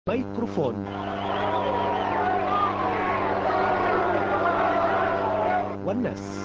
ميكروفون والناس.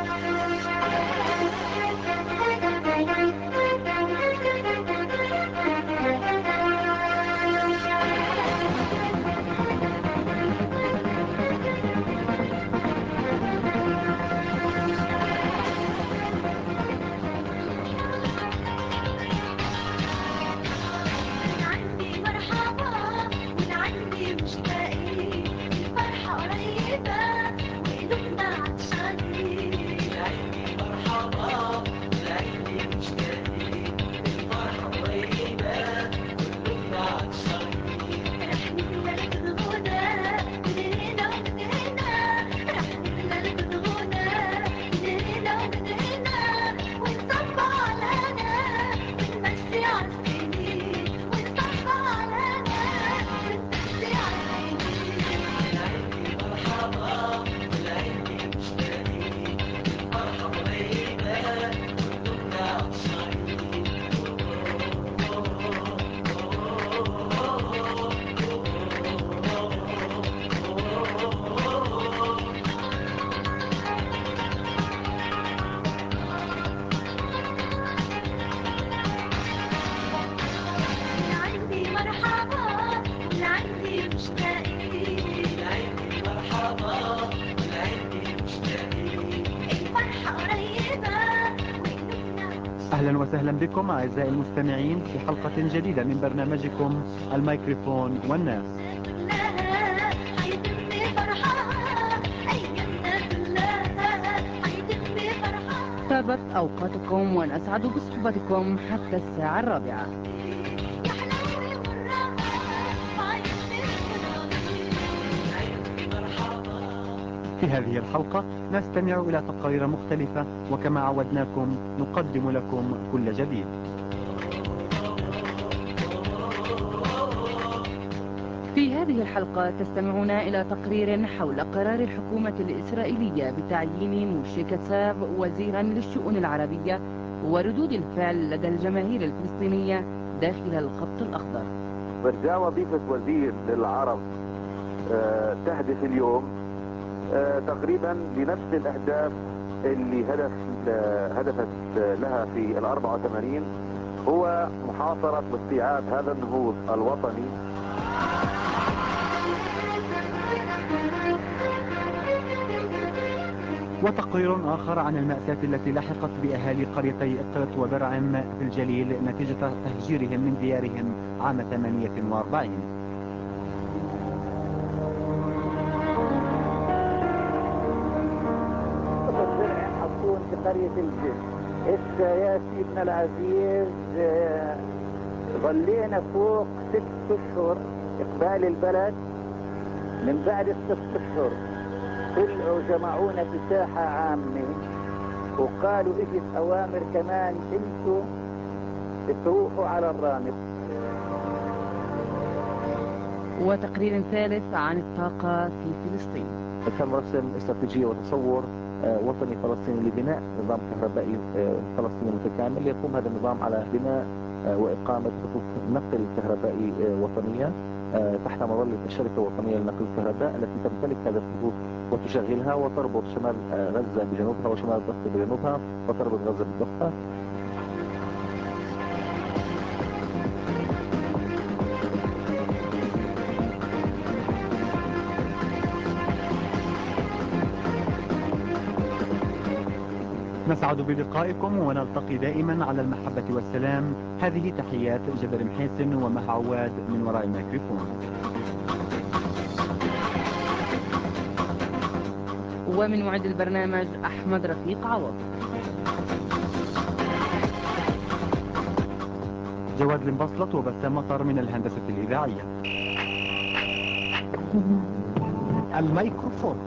أهلا وسهلا بكم أعزائي المستمعين في حلقة جديدة من برنامجكم الميكروفون والناس. طابت أوقاتكم ونسعد بصحبتكم حتى الساعة 4. في هذه الحلقة نستمع إلى تقارير مختلفة، وكما عودناكم نقدم لكم كل جديد. في هذه الحلقة تستمعون إلى تقرير حول قرار الحكومة الإسرائيلية بتعيين موشي كتاب وزيرا للشؤون العربية وردود الفعل لدى الجماهير الفلسطينية داخل الخط الأخضر. برجع وظيفة وزير للعرب تهدف اليوم تقريبا لنفس الأهداف اللي هدفت لها في 84، هو محاصرة واستيعاب هذا النهوض الوطني. وتقرير آخر عن المأساة التي لحقت بأهالي قريتي إقرت وبرعم في الجليل نتيجة تهجيرهم من ديارهم عام 48. حكون في قرية الجيل. هسه يا سيدنا العزيز ظلينا فوق 6 أشهر إقبال البلد. من بعد ال6 أشهر طلعوا جمعونا بساحة عامة وقالوا اجت أوامر كمان انتوا تروحوا على الرامد. وتقرير ثالث عن الطاقة في فلسطين. تم رسم استراتيجية وتصور وطني فلسطيني لبناء نظام كهربائي فلسطيني متكامل. يقوم هذا النظام على بناء وإقامة خطوط نقل كهربائي وطنية تحت مظلة الشركة الوطنية لنقل الكهرباء التي تمتلك هذه الخطوط وتشغلها وتربط شمال غزة بجنوبها وشمال الضفة بجنوبها وتربط غزة بالضفة. نسعد بلقائكم ونلتقي دائما على المحبة والسلام. هذه تحيات جبر محسن ومها عواد من وراء الميكروفون. ومن معد البرنامج أحمد رفيق عوض. جواد المبسلط وبسام مطر من الهندسة الإذاعية. الميكروفون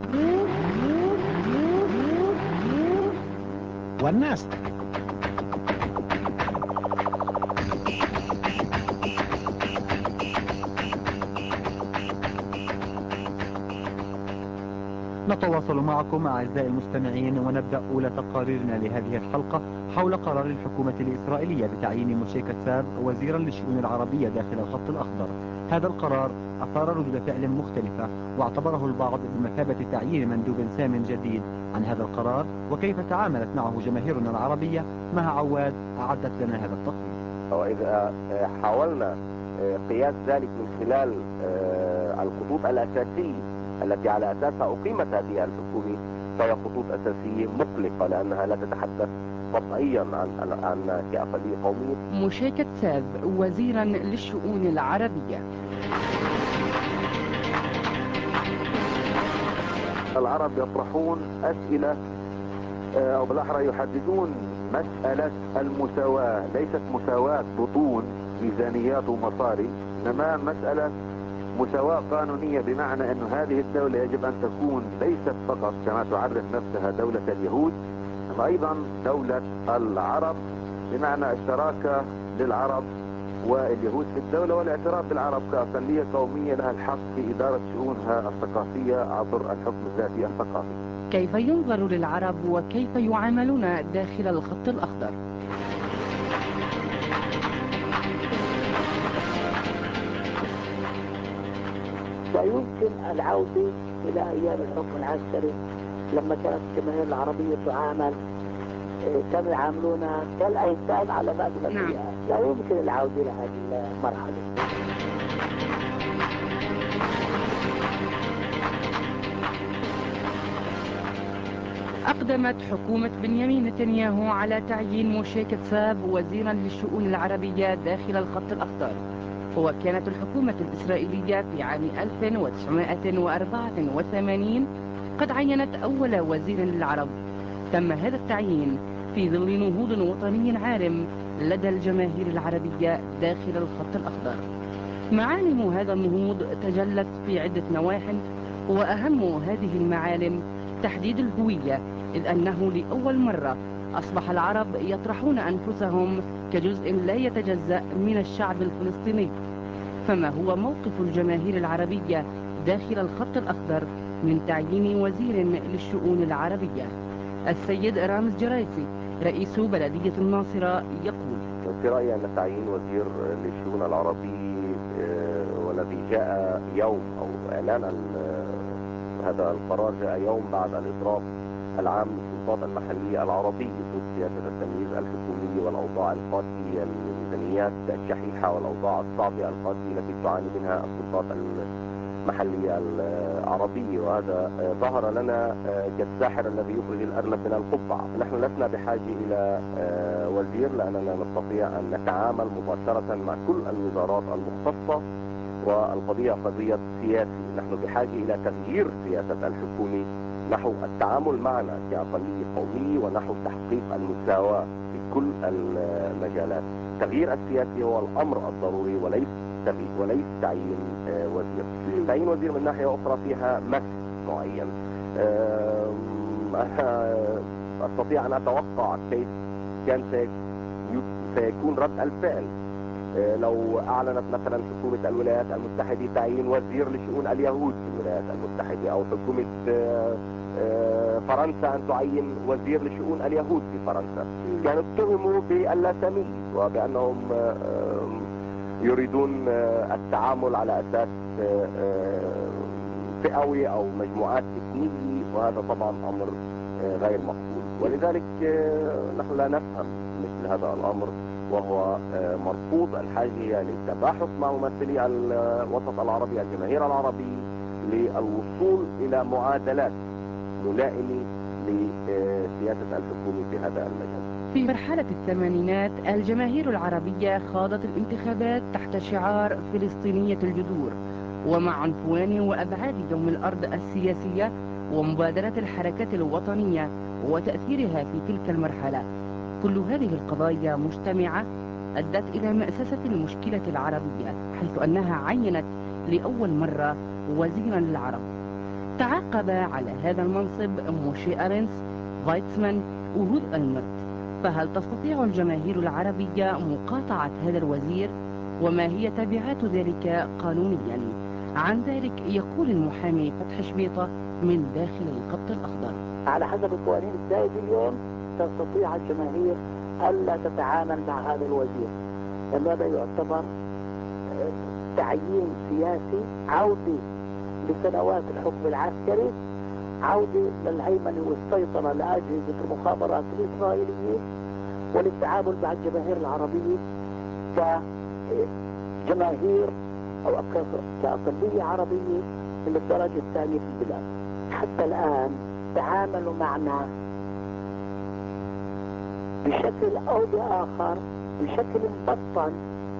والناس. نتواصل معكم أعزائي المستمعين ونبدأ أولى تقاريرنا لهذه الحلقة حول قرار الحكومة الإسرائيلية بتعيين موشي كتاب وزيرا للشؤون العربية داخل الخط الأخضر. هذا القرار أثار ردود فعل مختلفة، واعتبره البعض بمثابة تعيين مندوب سام جديد. عن هذا القرار وكيف تعاملت معه جماهيرنا العربية، مها عواد أعدت لنا هذا التقرير. وإذا حاولنا قياس ذلك من خلال الخطوط الأساسية التي على أساسها أقيمت هذه الحكومة، فهي خطوط أساسية مقلقة، لأنها لا تتحدث قطعيا عن كأقلية قومية. مشيكة ساف وزيرا للشؤون العربية. العرب يطرحون أسئلة أو بالأحرى يحددون مسألة المساواة، ليست مساواة بطون ميزانيات ومصاري، إنما مسألة مساواة قانونية، بمعنى أن هذه الدولة يجب أن تكون ليست فقط كما تعرف نفسها دولة اليهود، أما أيضا دولة العرب، بمعنى الشراكة للعرب واليهود في الدولة، والاعتراف بالعرب كأقلية قومية لها الحق في إدارة شؤونها الثقافية عبر الحكم الذاتي الثقافي. كيف ينظر للعرب وكيف يعاملون داخل الخط الأخضر؟ ويمكن العودة إلى أيام الحكم العسكري لما كانت الجماهير العربية تعامل كانوا يعاملونا كالأيتام على مائدة الأنبياء. لا يمكن العودة إلى هذه المرحلة. أقدمت حكومة بنيامين نتنياهو على تعيين مشيكة ساف وزيرا للشؤون العربية داخل الخط الأخضر، وكانت الحكومة الإسرائيلية في عام 1984 قد عينت أول وزير للعرب. تم هذا التعيين في ظل نهوض وطني عارم لدى الجماهير العربية داخل الخط الأخضر. معالم هذا النهوض تجلت في عدة نواح، وأهم هذه المعالم تحديد الهوية، إذ أنه لأول مرة أصبح العرب يطرحون أنفسهم كجزء لا يتجزأ من الشعب الفلسطيني. فما هو موقف الجماهير العربية داخل الخط الأخضر من تعيين وزير للشؤون العربية؟ السيد رامز جرايسي رئيس بلدية الناصرة يقول: في رأيي أن تعيين وزير للشؤون العربي والذي جاء يوم أو إعلان هذا القرار جاء يوم بعد الإضراب العام للسلطات المحلية العربية ضد سياسة التمييز الحكومية والأوضاع القاسية للميزانيات الشحيحة والأوضاع الصعبة القاسية التي تعاني منها السلطات المحلية العربية، وهذا ظهر لنا كالساحر الذي يخرج الأرنب من القبعة. نحن لسنا بحاجة إلى وزير، لأننا نستطيع أن نتعامل مباشرة مع كل الوزارات المختصة، والقضية قضية سياسي. نحن بحاجة إلى تغيير سياسة الحكومة نحو التعامل معنا كأقلية قومية ونحو تحقيق المساواة في كل المجالات. التغيير السياسي هو الأمر الضروري وليس تعيين وزير. تعيين وزير من ناحية أخرى فيها مس معين. أنا أستطيع أن أتوقع كيف كان سيكون رد الفعل لو أعلنت مثلا حكومة الولايات المتحدة تعيين وزير لشؤون اليهود في الولايات المتحدة، أو حكومة فرنسا أن تعين وزير لشؤون اليهود في فرنسا. كانوا اتهموا باللاسامية وبأنهم يريدون التعامل على أساس فئوي أو مجموعات إثنية، وهذا طبعا أمر غير مقبول. ولذلك نحن لا نفهم مثل هذا الأمر، وهو مرفوض. الحاجة للتباحث مع ممثلي الوسط العربي الجماهير العربي للوصول إلى معادلات ملائمة لسياسة الحكومة في هذا المجال. في مرحلة الثمانينات الجماهير العربية خاضت الانتخابات تحت شعار فلسطينية الجذور، ومع عنفوان وأبعاد يوم الأرض السياسية ومبادرات الحركات الوطنية وتأثيرها في تلك المرحلة. كل هذه القضايا مجتمعة أدت إلى مأسسة المشكلة العربية، حيث أنها عينت لأول مرة وزيرا للعرب. تعاقب على هذا المنصب موشي أرنس، فايتسمان، وهود ألمرت. فهل تستطيع الجماهير العربية مقاطعة هذا الوزير؟ وما هي تبعات ذلك قانونيا؟ عن ذلك يقول المحامي فتح شبيطة من داخل الخط الأخضر: على حسب القوانين السائدة اليوم تستطيع الجماهير ألا تتعامل مع هذا الوزير، لأن هذا يعتبر تعيين سياسي، عودة لسنوات الحكم العسكري، عودة للهيمنة والسيطرة لأجهزة المخابرات الإسرائيلية، وللتعامل مع الجماهير العربية كجماهير أو كأقلية عربية من الدرجة الثانية في البلاد. حتى الآن تعاملوا معنا بشكل أو بآخر، بشكل مبطن،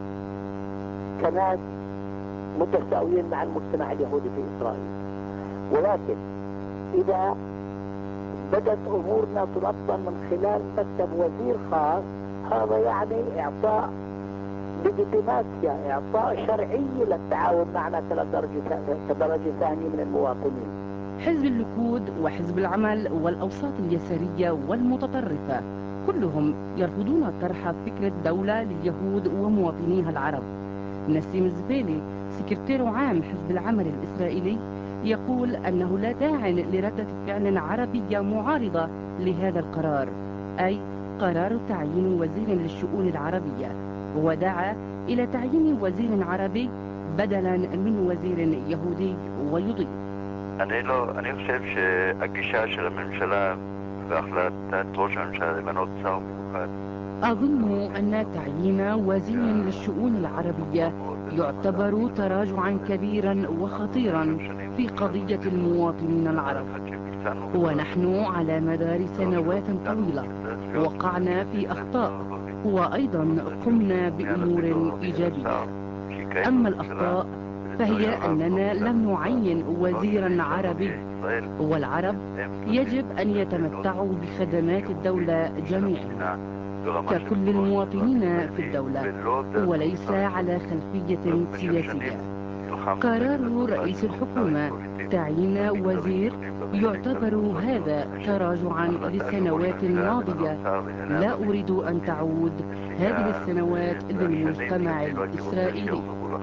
كناس متساويين مع المجتمع اليهودي في إسرائيل. ولكن إذا بدت أمورنا تنظم من خلال مكتب وزير خاص، هذا يعني إعطاء ليجيتيماسيا، إعطاء شرعية للتعاون معنا كدرجة ثانية من المواطنين. حزب الليكود وحزب العمل والأوساط اليسارية والمتطرفة كلهم يرفضون طرح فكرة دولة لليهود ومواطنيها العرب. نسيم الزبيلي سكرتير عام حزب العمل الإسرائيلي يقول أنه لا داعي لردة فعل عربية معارضة لهذا القرار، أي قرار تعيين وزير للشؤون العربية، ودعا إلى تعيين وزير عربي بدلا من وزير يهودي. ويضيف: אני חושב שהגישה של הממשלה והחלטת ראש הממשלה למנות שר מיוחד, أظن أن تعيين وزير للشؤون العربية يعتبر تراجعا كبيرا وخطيرا في قضية المواطنين العرب، ونحن على مدار سنوات طويلة وقعنا في أخطاء وأيضا قمنا بأمور إيجابية. أما الأخطاء فهي أننا لم نعين وزيرا عربي، والعرب يجب أن يتمتعوا بخدمات الدولة جميعا ككل المواطنين في الدولة، وليس على خلفية سياسية. قرار رئيس الحكومة تعيين وزير يعتبر هذا تراجعا لسنوات ماضية لا أريد أن تعود هذه السنوات للمجتمع الإسرائيلي.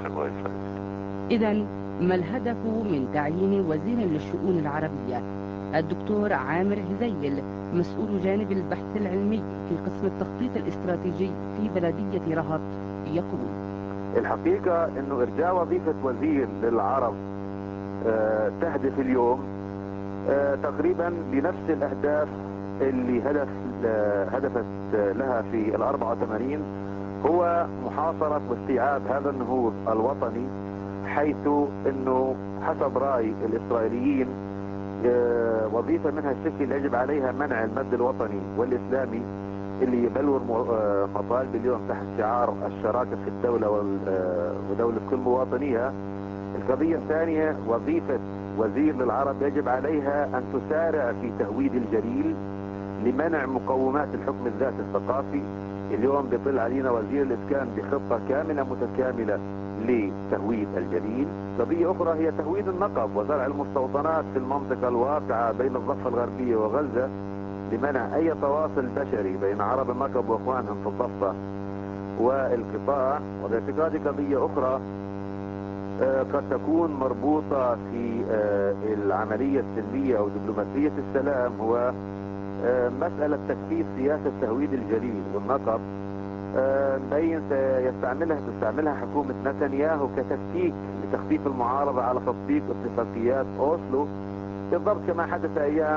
إذا ما الهدف من تعيين وزير للشؤون العربية؟ الدكتور عامر هزيل مسؤول جانب البحث العلمي في قسم التخطيط الاستراتيجي في بلدية رهط يقول: الحقيقة انه ارجاع وظيفة وزير للعرب تهدف اليوم تقريبا لنفس الاهداف اللي هدفت لها في ال84، هو محاصرة واستيعاب هذا النهوض الوطني، حيث انه حسب رأي الاسرائيليين وظيفة من هالشكل يجب عليها منع المد الوطني والاسلامي اللي يبلور مطالب اليوم تحت شعار الشراكة في الدولة ودولة كل مواطنيها. القضية الثانية، وظيفة وزير للعرب يجب عليها أن تسارع في تهويد الجليل لمنع مقومات الحكم الذاتي الثقافي. اليوم بيطل علينا وزير الإسكان بخطة كاملة متكاملة لتهويد الجليل. قضية أخرى هي تهويد النقب وزرع المستوطنات في المنطقة الواقعة بين الضفة الغربية وغزة لمنع أي تواصل بشري بين عرب النقب وإخوانهم في الضفة والقطاع. وباعتقادي قضية أخرى قد تكون مربوطة في العملية السلمية أو دبلوماسية السلام، هو مسألة تكثيف سياسة تهويد الجليل والنقب. مبين تستعملها حكومة نتنياهو كتكتيك لتخفيف المعارضة على تطبيق اتفاقيات أوسلو، بالضبط كما حدث أيام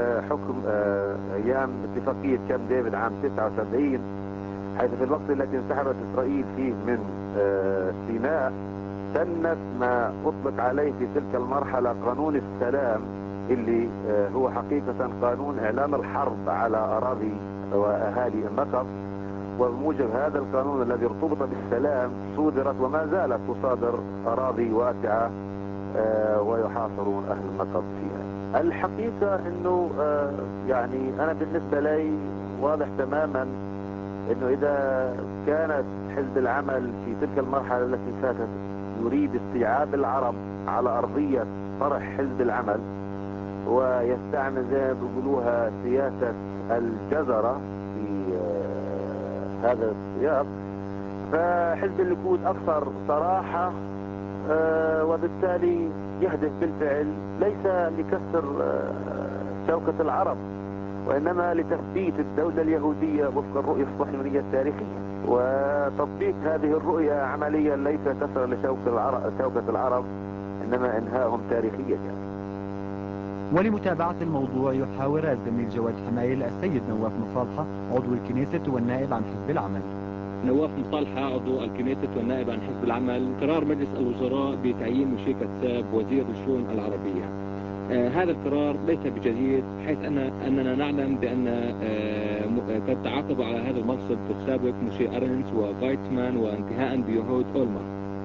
أيام اتفاقية كامب ديفيد عام 79، حيث في الوقت الذي انسحبت إسرائيل فيه من سيناء سنت ما أطلق عليه في تلك المرحلة قانون السلام، اللي هو حقيقة قانون إعلان الحرب على أراضي وأهالي النقب. وبموجب هذا القانون الذي ارتبط بالسلام صودرت وما زالت تصادر أراضي واسعة ويحاصرون أهل النقب فيها. الحقيقة أنه يعني أنا بالنسبة لي واضح تماما أنه إذا كانت حزب العمل في تلك المرحلة التي فاتت يريد استيعاب العرب على أرضية طرح حزب العمل ويستعمل زي ما بيقولوها سياسة الجزرة في هذا السياق، فحزب الليكود أكثر صراحة وبالتالي يهدف بالفعل ليس لكسر شوكة العرب، وإنما لتثبيت الدولة اليهودية وفق الرؤية الصهيونية التاريخية. وتطبيق هذه الرؤية عمليا ليس كسر لشوكة العرب إنما إنهاءهم تاريخيا يعني. ولمتابعة الموضوع يحاور الزميل جواد حمايل السيد نواف مصالحة عضو الكنيسة والنائب عن حزب العمل. نواف مصالحة عضو الكنيسة والنائب عن حزب العمل، قرار مجلس الوزراء بتعيين مشيكة ساب وزير للشؤون العربية. هذا القرار ليس بجديد، حيث أننا نعلم بأن قد تعاقبوا على هذا المنصب في السابق موشي أرنس وفايتمان وانتهاء بيهود أولمر.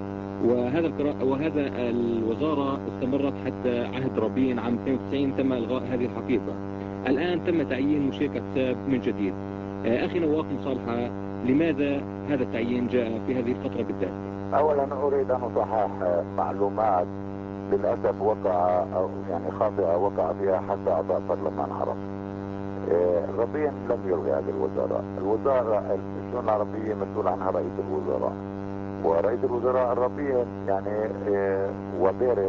وهذا الوزارة استمرت حتى عهد رابين عام 92 تم إلغاء هذه الحقيبة. الآن تم تعيين مشيكة ساب من جديد. أخي نواف مصالحة، لماذا هذا التعيين جاء في هذه الفترة بالذات؟ أولا أريد أن أصحح معلومات للأسف يعني خاطئة وقع فيها حتى أعضاء برلمان عرب. رابين لم يلغي هذه الوزارة الشؤون العربية مسؤول عنها رئيس الوزراء، ورئيس الوزراء الرابين يعني وبيرس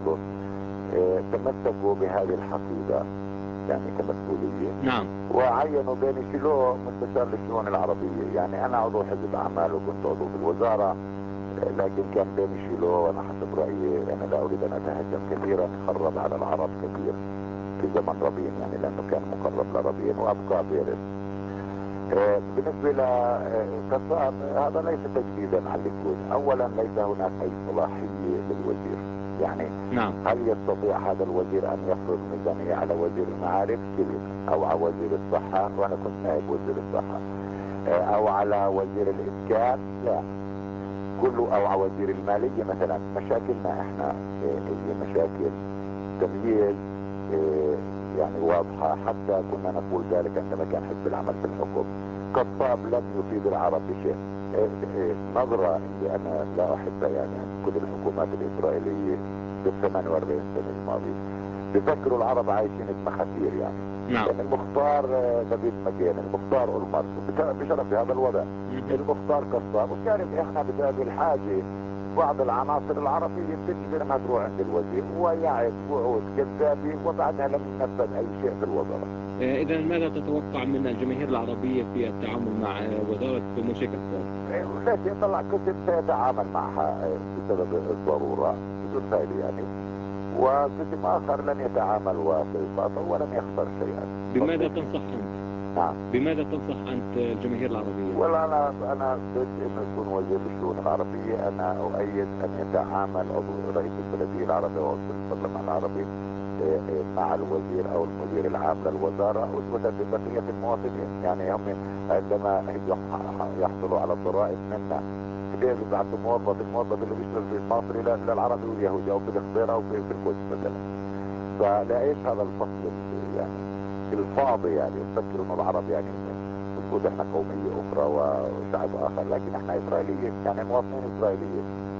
تمسكوا بهذه الحقيبة يعني كمسؤولية. نعم. وعينوا بيني شيلو مستشار للشؤون العربية. يعني أنا عضو حزب أعمال وكنت عضو في الوزارة، لكن كان بيني شيلو وأنا حسب رأيي أنا لا أريد أن أتهجم كثيرا، خرب على العرب كثير في زمن رابين يعني لأنه كان مقرب لرابين وأبقى بيرس. بالنسبة لكساب هذا ليس تجديدا على الكل. أولا ليس هناك أي صلاحية للوزير. يعني نعم. هل يستطيع هذا الوزير أن يفرض ميزانية على وزير المعارف أو على وزير الصحة، وأنا كنت نائب وزير الصحة، أو على وزير الإسكان؟ لا. كله أو على وزير المالية مثلا. مشاكلنا احنا هي مشاكل تمييز يعني واضحة. حتى كنا نقول ذلك عندما كان حزب العمل في الحكم. قصاب لم يفيد العرب بشيء. نظرة اللي أنا لا أحبها يعني عن كل الحكومات الإسرائيلية في 48 سنة الماضية، بفكروا العرب عايشين بمخاثير يعني. نعم. يعني المختار دافيد مكين، المختار أولمرت بشرف هذا الوضع، المختار قصاب. وكانت احنا بسبب الحاجة بعض العناصر العربية بتجبر انها تروح عند الوزير ويعد وعود كذابة وبعدها لم ينفذ اي شيء في الوزارة. إذا ماذا تتوقع من الجماهير العربية في التعامل مع وزارة مشيكة ساب؟ لكن طلع قسم سيتعامل معها بسبب الضرورة بدون فائدة يعني، وقسم آخر لن يتعامل وسيقاطع ولن يخسر شيئا. بماذا تنصح أنت؟ نعم. بماذا تنصح أنت الجماهير العربية؟ ولا أنا ضد إنه يكون وزير الشؤون العربية. أنا أؤيد أن يتعامل رئيس البلدية العربية وعضو البرلمان العربي مع الوزير أو المدير العام للوزارة أسوة ببقية المواطنين. يعني هم عندما يحصلوا على الضرائب منا كيف يبعثوا الموظف اللي بيشتغل في مصر للعربي واليهودي أو في الخضيرة أو في القدس مثلا. فلا إيش هذا الفصل يعني الفاضي يعني. نفكر إنه العرب يعني المفروض احنا قومية أخرى وشعب آخر، لكن احنا إسرائيليين يعني مواطنين إسرائيليين.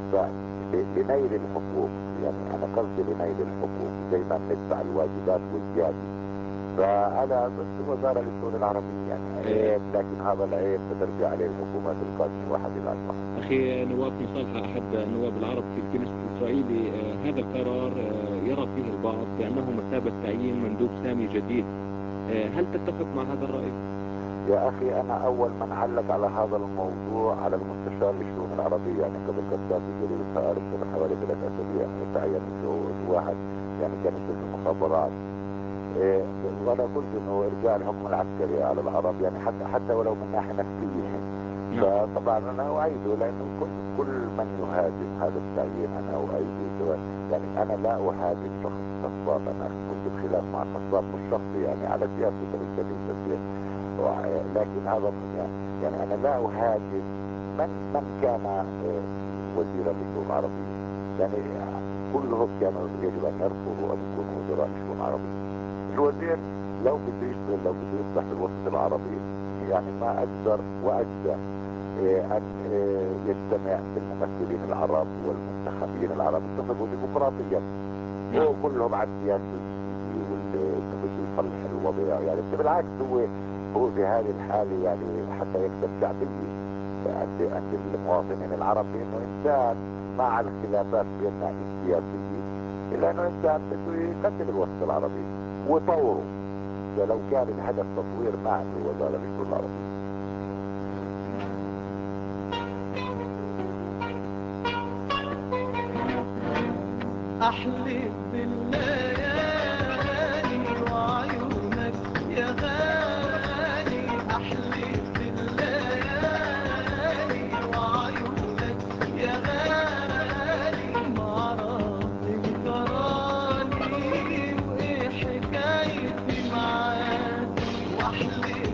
فلنيل الحقوق يعني أنا قصدي لنيل الحقوق زي ما ندفع الواجبات والزيادة. فأنا ضد الوزارة للشؤون العربية يعني عيب، لكن هذا العيب سترجع عليه الحكومات القادمة واحد إلى واحد. أخي نواف مصالحة أحد النواب العرب في الكنيسة الإسرائيلي، هذا القرار يرى فيه البعض بأنه مثابة تعيين مندوب سامي جديد. هل تتفق مع هذا الرأي؟ يا أخي أنا أول من علق على هذا الموضوع على المستشار للشؤون العربية يعني قبل كذاب الجليل الفارس قبل حوالي 3 أسابيع تعين واحد يعني كان يشتغل في المخابرات. وأنا قلت إنه إرجاع الحكم العسكري على العرب يعني حتى ولو من ناحية نفسية. فطبعا أنا أؤيده لأنه كل من يهاجم هذا التعيين أنا أؤيده. يعني أنا لا أهاجم شخص خصاب، أنا كنت بخلاف مع خصاب مش شخصي يعني على سياسة الكنيسة، لكن هذا يعني أنا لا أهاجم من كان وزيرا للشؤون العربية. يعني كلهم كانوا يجب أن يرفضوا أن يكونوا وزراء للشؤون العربية. الوزير لو بده يشتغل لو بده يصلح في الوسط العربي يعني ما أقدر وأجزم أن يجتمع بالممثلين العرب والمنتخبين العرب ينتخبوا ديمقراطيا وكلهم على السياسة واللي بده يصلح الوضع. يعني بالعكس هو في هذه الحالة يعني حتى يكسب شعبية عند المواطنين العرب لأنه إنسان مع الخلافات بيننا السياسية إلا أنه إنسان بده يقدم الوسط العربي وطوره. فلو كان الهدف تطوير ما عنده وزارة للشؤون العربية. أحلف بالليالي وعيونك يا غالي، أحلف بالليالي وعيونك يا غالي، معرض جرالي وإيه حكايتي معاك، وأحلف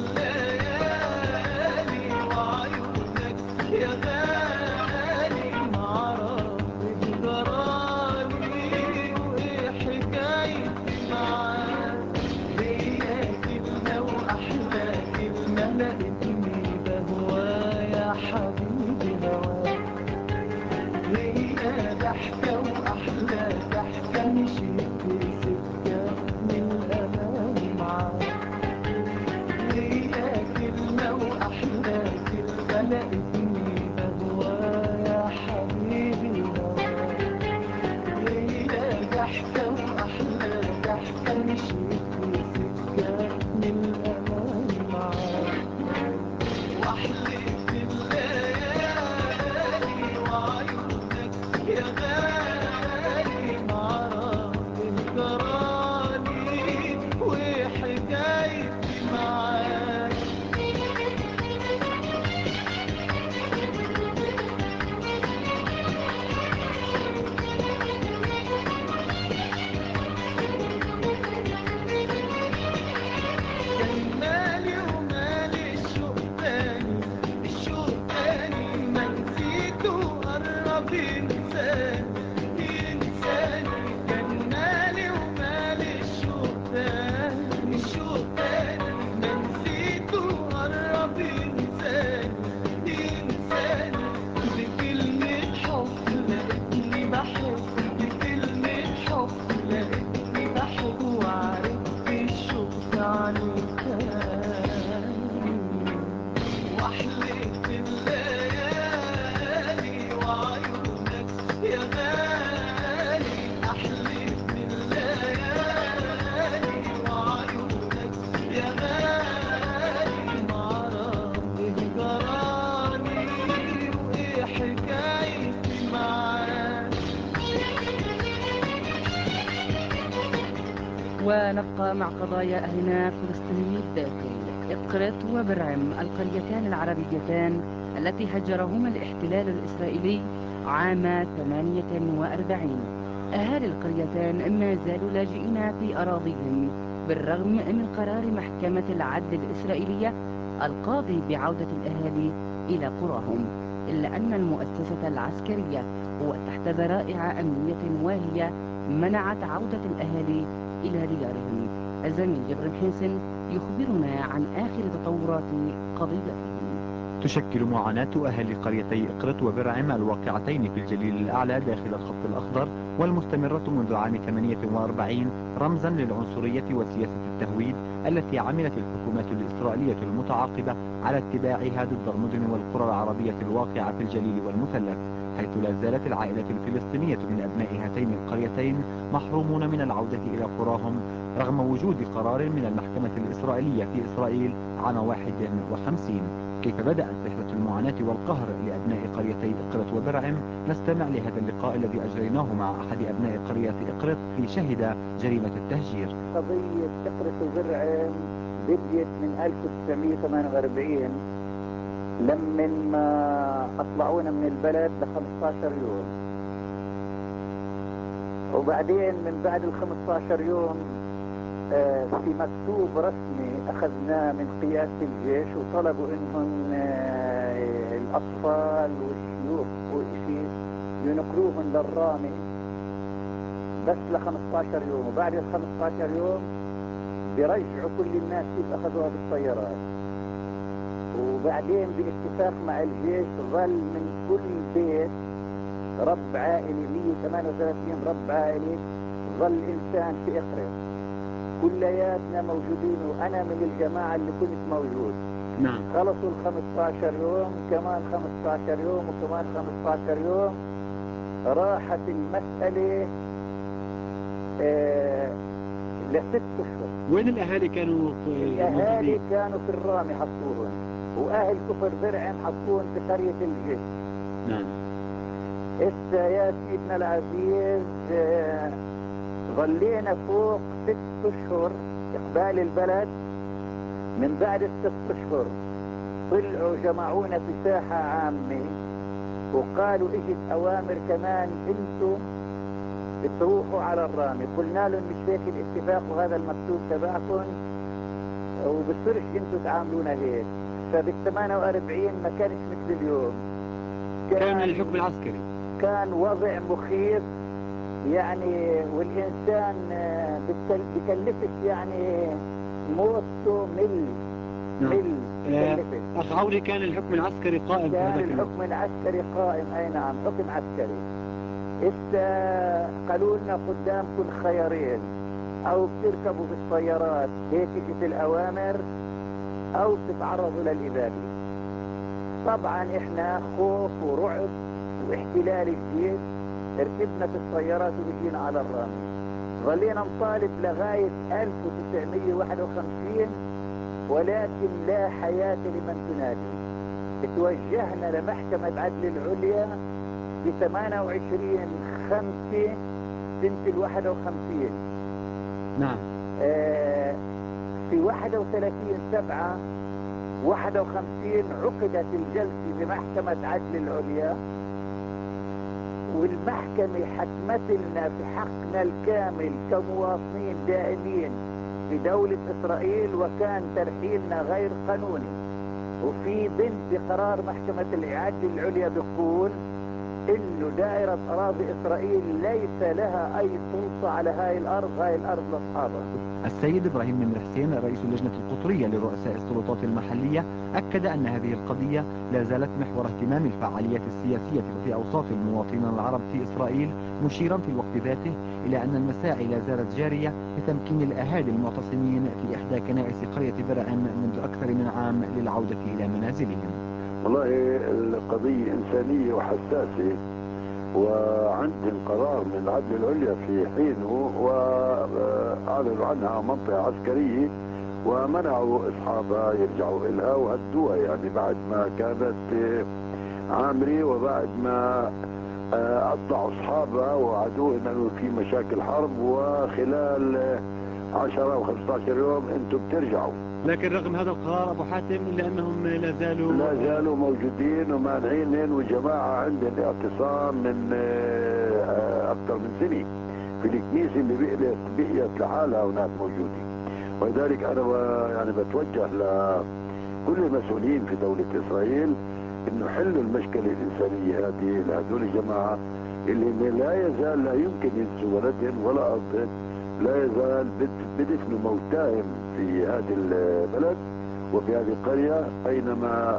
بالليالي وعيونك يا غالي، معرض جرالي وإيه حكايتي معاك، هي كلمة وأحلى كلمة لقيتني بهوايا حبيبي هواك، هي ضحكة وأحلى ضحكة مشيت في سكة من الأمان معاك، هي كلمة وأحلى كلمة لقيتني بهوايا حبيبي هواك، هي ضحكة وأحلى ضحكة مشيت في سكة من الأمان معاك، وأحلف بالليالي وعيونك يا غالي، معرض جرالي وحكايتي معاك. كان مالي ومالي الشوق تاني، الشوق تاني ما نسيته قرب ينساني، ينساني، كان مالي ومالي الشوق تاني، الشوق تاني ما نسيته قرب ينساني، ينساني، بكلمة حب لقيتني بحب، بكلمة حب لقيتني بحب، وعرفت الشوق عني تاني، واحلف بالليالي وعيونك يا غالي، احلف بالليالي وعيونك يا غالي، معرض جرالي وايه حكايتي معاك. ونبقى مع قضايا أهلنا فلسطيني الداخل. إقرت وبرعم، القريتان العربيتان التي هجرهما الاحتلال الإسرائيلي عام 48. أهالي القريتان ما زالوا لاجئين في أراضيهم بالرغم من قرار محكمة العدل الإسرائيلية القاضي بعودة الأهالي إلى قراهم، إلا أن المؤسسة العسكرية وتحت ذرائع أمنية واهية منعت عودة الأهالي إلى ديارهم. الزميل جبر حسن يخبرنا عن آخر تطورات قضيته. تشكل معاناة أهالي قريتي إقرت وبرعم الواقعتين في الجليل الأعلى داخل الخط الأخضر والمستمرة منذ عام 48 رمزا للعنصرية وسياسة التهويد التي عملت الحكومات الإسرائيلية المتعاقبة على اتباعها ضد المدن والقرى العربية الواقعة في الجليل والمثلث، حيث لا زالت العائلة الفلسطينية من أبناء هاتين القريتين محرومون من العودة إلى قراهم رغم وجود قرار من المحكمة الإسرائيلية في إسرائيل عام 51. كيف بدأت رحلة المعاناة والقهر لأبناء قريتي إقرت وبرعم؟ نستمع لهذا اللقاء الذي أجريناه مع أحد أبناء قرية إقرت في شهد جريمة التهجير. قضية إقرت وبرعم بدأت من 1948 لما أطلعونا من البلد ل 15 يوم، وبعدين من بعد ال 15 يوم في مكتوب رسمي أخذناه من قيادة الجيش وطلبوا إنهم الأطفال والشيوخ وإشي ينقلوهم للرامي بس ل 15 يوم، وبعد ال 15 يوم بيرجعوا كل الناس كيف أخذوها بالطيارات. وبعدين باتفاق مع الجيش ظل من كل بيت رب عائلي 138 رب عائلي ظل إنسان في إقرت، كلياتنا موجودين وأنا من الجماعة اللي كنت موجود. نعم. خلصوا ال 15 يوم كمان 15 يوم وكمان 15 يوم، راحت المسألة ل6 أشهر. وين الأهالي كانوا الأهالي كانوا في الرامي حطوهم، وأهل كفر برعم حطوهم في قرية الجيش. نعم. إسا يا سيدنا العزيز ظلينا فوق 6 أشهر إقبال البلد. من بعد ال6 أشهر طلعوا جمعونا في ساحة عامة وقالوا اجت أوامر كمان انتم بتروحوا على الرامي. قلنا لهم مش هيك الاتفاق وهذا المكتوب تبعكم وبتصيرش انتم تعاملونا هيك. فبال48 ما كانش مثل اليوم، كان الحكم العسكري كان وضع مخيف يعني، والإنسان بكلفش يعني موته بكلفش. أخ عودي كان الحكم العسكري قائم في هذا الوقت. الحكم العسكري قائم، أي نعم حكم عسكري. قالوا لنا قدامكم خيارين، أو بتركبوا بالسيارات هيك اجت الأوامر أو تتعرضوا للإبادة. طبعا إحنا خوف ورعب واحتلال الجيش ركبنا في السيارات وجينا على الرامي. ظلينا نطالب لغاية 1951 ولكن لا حياة لمن تنادي. توجهنا لمحكمة عدل العليا ب 28/5 سنة 51. نعم. في 31/7/51 عقدت الجلسة بمحكمة عدل العليا، والمحكمة حكمت لنا في حقنا الكامل كمواطنين دائمين في دولة إسرائيل، وكان ترحيلنا غير قانوني. وفي بند بقرار محكمة العدل العليا بيقول إنه دائرة أراضي إسرائيل ليس لها أي سلطة على هاي الأرض لأصحابها. السيد إبراهيم نمر حسين رئيس اللجنة القطرية لرؤساء السلطات المحلية أكد أن هذه القضية لا زالت محور اهتمام الفعاليات السياسية في أوساط المواطنين العرب في إسرائيل، مشيرا في الوقت ذاته إلى أن المساعي لا زالت جارية لتمكين الأهالي المعتصمين في إحدى كنائس قرية برعم منذ أكثر من عام للعودة إلى منازلهم. والله القضية إنسانية وحساسة، وعندهم قرار من العدل العليا في حينه وأعلنوا عنها منطقة عسكرية ومنعوا أصحابها يرجعوا إلها وهدوها، يعني بعد ما كانت عامرة وبعد ما أطلعوا أصحابها ووعدوه أنه في مشاكل حرب وخلال 10 أو 15 يوم أنتم بترجعوا. لكن رغم هذا القرار أبو حاتم إلا أنهم لا زالوا موجودين ومانعين، وجماعة عندهم اعتصام من أكثر من سنة في الكنيسة اللي بقيت لحالها هناك موجودة. ولذلك أنا يعني بتوجه لكل المسؤولين في دولة إسرائيل إنه حلوا المشكلة الإنسانية هذه لهذول الجماعة اللي لا يزال لا يمكن ينسوا ولدهم ولا أرضهم، لا يزال بدفنوا موتاهم في هذه البلد وفي هذه القرية أينما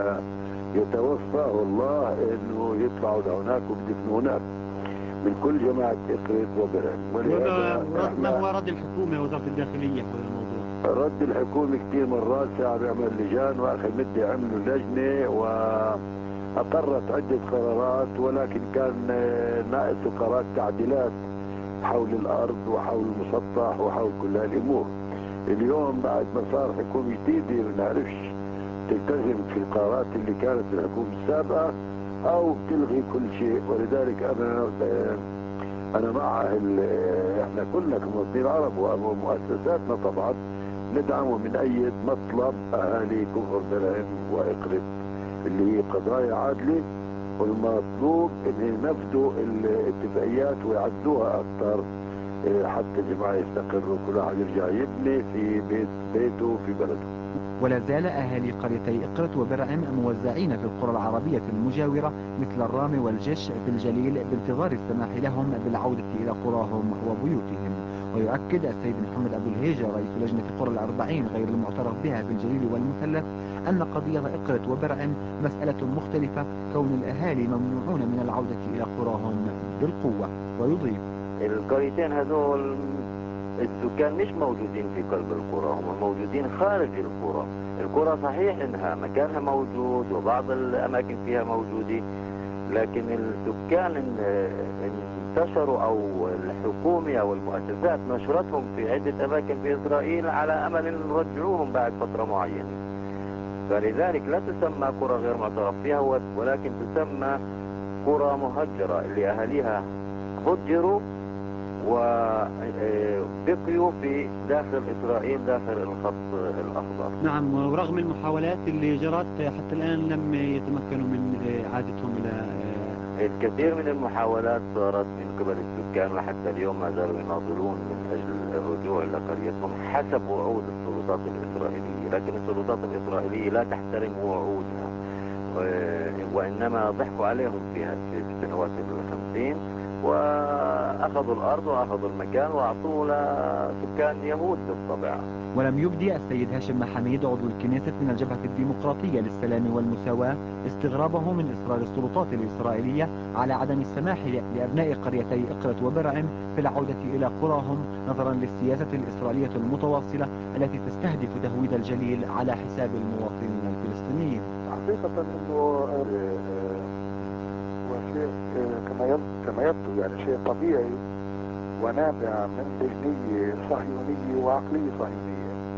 يتوفاه الله إنه يطلعوا لهناك وبدفنوا هناك من كل جماعة إقريت وبرعم. ما هو رد الحكومة وزارة الداخلية حول الموضوع؟ رد الحكومة كثير مرات ساعة بيعمل لجان، وآخر مدة عملوا لجنة وأقرت عدة قرارات، ولكن كان ناقص قرارات تعديلات حول الأرض وحول المسطح وحول كل هالأمور. اليوم بعد ما صار حكومة جديدة ما بنعرفش تلتزم في القرارات اللي كانت الحكومة السابقة أو بتلغي كل شيء. ولذلك أنا مع إحنا كلنا كمواطنين عرب ومؤسساتنا طبعا ندعم وبنأيد مطلب أهالي كفر برعم وإقرت اللي هي قضايا عادلة، والمطلوب ان ينفذوا الاتفاقيات ويعدلوها اكثر حتى الجماعه يستقروا، كل واحد يرجع يبني في بيته في بلده. ولا زال أهالي قريتي إقرت وبرعم موزعين في القرى العربية المجاورة مثل الرامي والجش في الجليل بانتظار السماح لهم بالعودة إلى قراهم وبيوتهم. ويؤكد السيد محمد أبو الهيجة رئيس لجنة قرى الأربعين غير المعترف بها في الجليل والمثلث أن قضية إقرت وبرعم مسألة مختلفة، كون الأهالي ممنوعون من العودة إلى قراهم بالقوة. ويضيف القريتين هذول السكان مش موجودين في قلب القرى، هم موجودين خارج القرى. القرى صحيح انها مكانها موجود وبعض الاماكن فيها موجودة، لكن السكان انتشروا او الحكومة او المؤسسات نشرتهم في عدة اماكن في اسرائيل على امل ان نرجعوهم بعد فترة معينة. فلذلك لا تسمى قرى غير معترف فيها ولكن تسمى قرى مهجرة اللي أهاليها هجروا وبقيوا في داخل إسرائيل داخل الخط الأخضر. نعم، ورغم المحاولات اللي جرت حتى الآن لم يتمكنوا من إعادتهم إلى الكثير من المحاولات صارت من قبل السكان وحتى اليوم ما زالوا يناضلون من أجل الرجوع إلى قريتهم حسب وعود السلطات الإسرائيلية، لكن السلطات الإسرائيلية لا تحترم وعودها وإنما ضحكوا عليهم في السنوات ال50 وأخذوا الأرض وأخذوا المكان وأعطوه لسكان يهود بالطبع. ولم يبدي السيد هاشم محميد عضو الكنيسة من الجبهة الديمقراطية للسلام والمساواة استغرابه من إصرار السلطات الإسرائيلية على عدم السماح لأبناء قريتي إقرت وبرعم في العودة إلى قراهم نظرا للسياسة الإسرائيلية المتواصلة التي تستهدف تهويد الجليل على حساب المواطنين الفلسطينيين. حقيقة أنه وشيء كما يبدو يعني شيء طبيعي ونابع من ذهنية صهيونية وعقلية صهيونية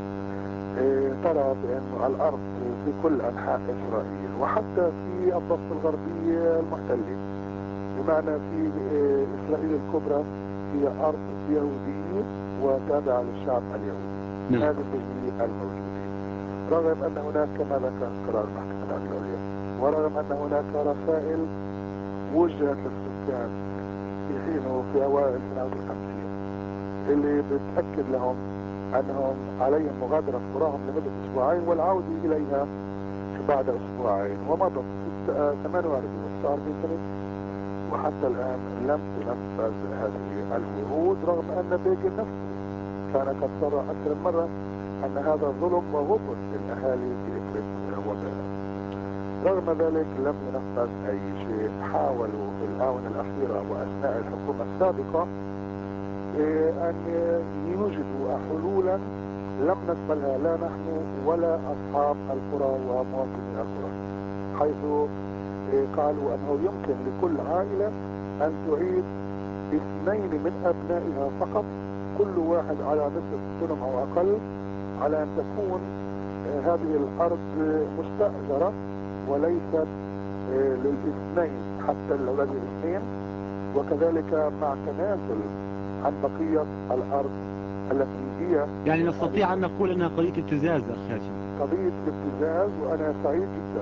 ترى بأنه الأرض في كل أنحاء إسرائيل وحتى في الضفة الغربية المحتلة، بمعنى في إسرائيل الكبرى هي أرض يهودية وتابعة للشعب اليهودي. هذه الذهنية الموجودة، رغم أن هناك كما ذكر قرار محكمة العليا، ورغم أن هناك رسائل وجهت للسكان في حينه في أوائل سنوات ال50 اللي بتأكد لهم أنهم عليهم مغادرة قراهم لمدة أسبوعين والعودة إليها بعد أسبوعين، ومضت 48 سنة وحتى الآن لم تنفذ هذه الوعود، رغم أن بيجن نفسه كان قد صرح أكثر من مرة أن هذا ظلم وغبن للأهالي في إقرت وبرعم. رغم ذلك لم ينفذ أي شيء. حاولوا في الآونة الأخيرة وأثناء الحكومة السابقة أن يوجدوا حلولا لم نقبلها لا نحن ولا أصحاب القرى ومواطني القرى، حيث قالوا أنه يمكن لكل عائلة أن تعيد 2 من أبنائها فقط، كل واحد على نصف دنم أو أقل، على أن تكون هذه الأرض مستأجرة وليست لل2 حتى الأولاد ال2، وكذلك مع تنازل عن بقية الأرض التي هي يعني نستطيع أن نقول أنها قضية ابتزاز أخ هاشم. قضية ابتزاز، وأنا سعيد جدا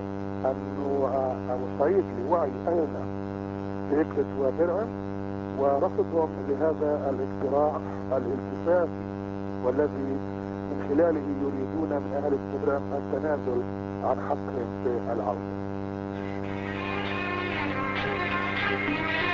أو سعيد لوعي أهلنا في إقرت وبرعم ورفضهم لهذا الاقتراح الالتفافي والذي من خلاله يريدون من أهل برعم التنازل عن حقهم في العودة.